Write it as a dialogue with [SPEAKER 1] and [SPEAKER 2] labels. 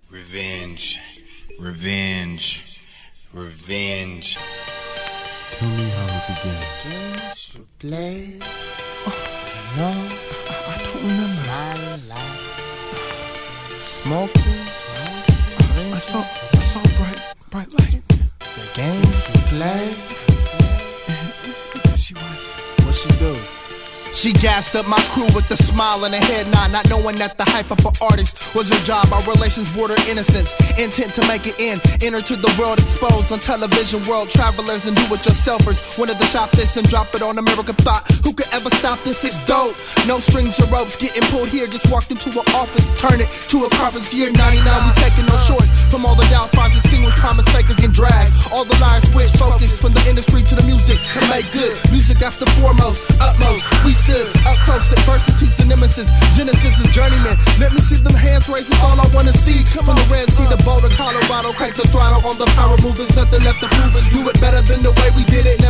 [SPEAKER 1] Revenge. Revenge. Revenge.
[SPEAKER 2] Tell me how it began.
[SPEAKER 3] Games you play. No,
[SPEAKER 2] I don't remember.
[SPEAKER 3] smiling, laughing, smoking.
[SPEAKER 2] I saw bright light.
[SPEAKER 3] The games you play.
[SPEAKER 2] There she was.
[SPEAKER 3] What she do?
[SPEAKER 4] She gassed up my crew with a smile and a head nod, not knowing that the hype of an artist was her job. Our relations border innocence, intent to make it in. Enter to the world exposed on television, world travelers and do-it-yourselfers. Wanted to shop this and drop it on America. Thought, who could ever stop this? It's dope. No strings or ropes getting pulled here. Just walked into an office, turn it to a conference. Year 99, we taking no shorts from all the downfalls, extinguished promise fakers and drag. All the liars switch focus from the industry to the music to make good. Music, that's the foremost, utmost. We stood up close, adversity to nemesis. Genesis is journeyman. Let me see them hands raised, it's all I wanna see. From the Red Sea to Boulder, Colorado, crank the throttle on the power move. There's nothing left to prove. Do it better than the way we did it.